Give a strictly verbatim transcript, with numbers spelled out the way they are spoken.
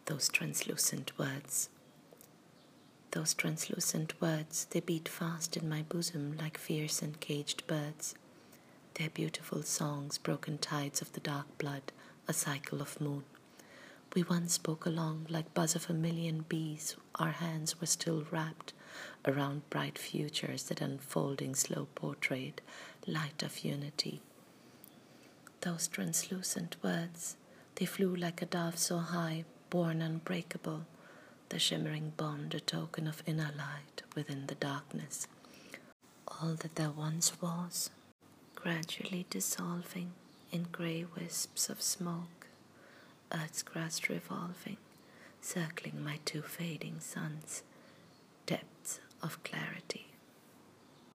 those translucent words. Those translucent words, they beat fast in my bosom like fierce and caged birds. Their beautiful songs, broken tides of the dark blood, a cycle of moon. We once spoke along like buzz of a million bees. Our hands were still wrapped around bright futures that unfolding slow portrayed, light of unity. Those translucent words, they flew like a dove so high, born unbreakable, the shimmering bond a token of inner light within the darkness. All that there once was, gradually dissolving in grey wisps of smoke, Earth's crust revolving, circling my two fading suns, depths of clarity.